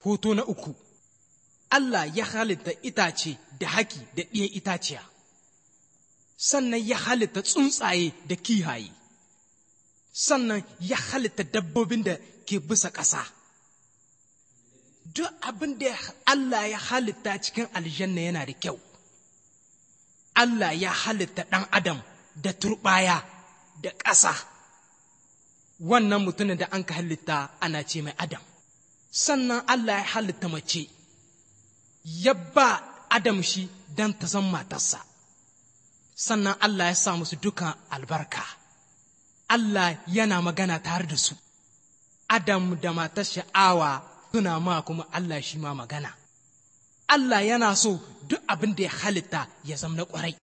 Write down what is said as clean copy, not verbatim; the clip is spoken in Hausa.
Hoto na uku, Allah ya halitta itace da haki da ɗiyan itaciya, sannan ya halitta tsuntsaye da kihaye, sannan ya halitta dabbobin da ke bisa ƙasa. Duk abin da Allah ya halitta cikin aljanna yana da kyau. Allah ya halitta ɗan adam da turɓaya da ƙasa. Wannan mutumin da an ka halitta ana ce mai Adam. Sannan Allah ya halitta mace, ya ba Adam shi don ta zama matarsa. Sannan Allah ya sa musu dukan albarka. Allah yana magana tare da su. Adam da matar sha'awa suna ma kuma Allah shi ma magana. Allah yana so duk abin da ya halitta ya zama na ƙwarai.